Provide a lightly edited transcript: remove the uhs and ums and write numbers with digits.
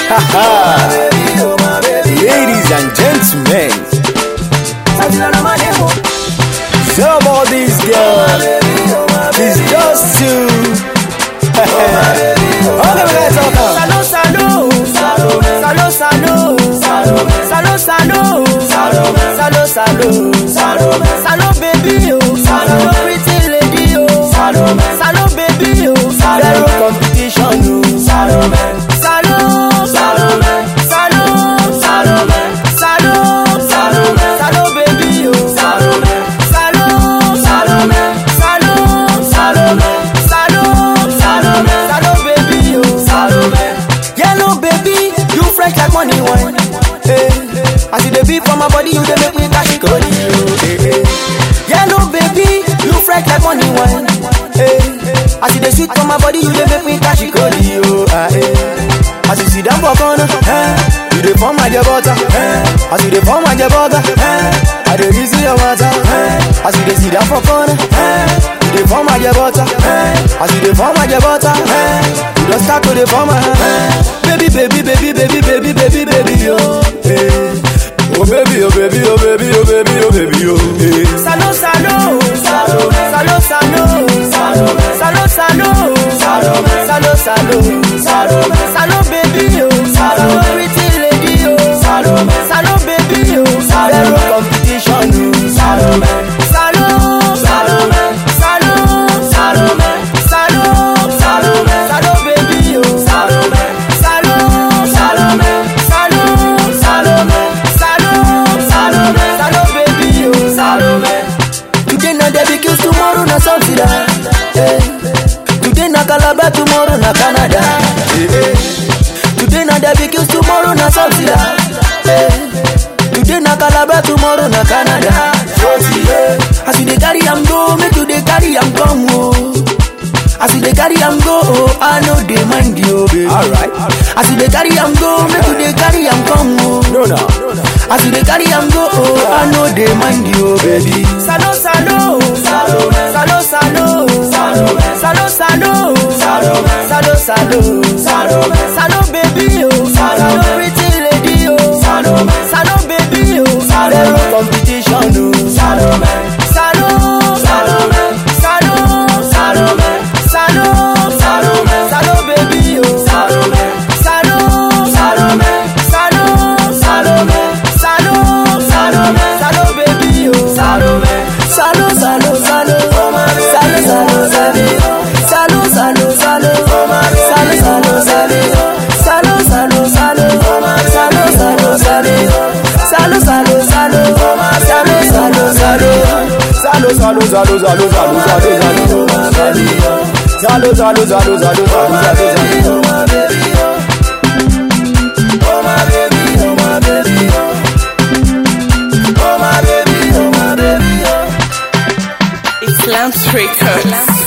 Ladies and gentlemen, some of these girls is just too. Okay, we gotta talk about. Salo baby, oh, salo pretty lady, oh, salo baby, oh, zero competition, oh, salo man, salo baby, oh, salo baby, oh, salo man. Yellow baby, you fresh like money wine. As you dey beat for my body, you dey make me cash it. Yellow baby, you fresh like money wine. As you dey sweet for my body, you dey make me cash it. As you sit down for corner, you dey form my butter. As you dey form my butter, I dey reason your matter. As you dey sit down for corner, you dey form my butter. As you dey form my butter, you just start to dey form my baby, oh. Oh baby, oh baby, oh baby, oh baby, oh baby, oh. Salo baby, oh. Salo pretty lady, oh. Salo baby, oh. Zero competition, oh. Salo man, salo baby, oh. Salo man, salo baby, oh. Salo man. Today na Debbie, tomorrow na South Sudan. Today na Calabar, tomorrow na Canada. Today na Debbie, tomorrow na South Sudan. Today na Calabar, tomorrow na Canada. As you dey carry am go, make you dey carry am come, oh. As you dey carry am go, oh, I know they mind you, baby. Alright. As you dey carry am go, make you dey carry am come, oh. No. As you dey carry am go, oh, I know they mind you, baby. Salo baby, oh. Salo pretty lady, oh. Salo baby, oh. Zero competition, oh. Salo man, salo baby, oh. Salo man, salo baby, oh. Salo man, salo It's Lamps Records.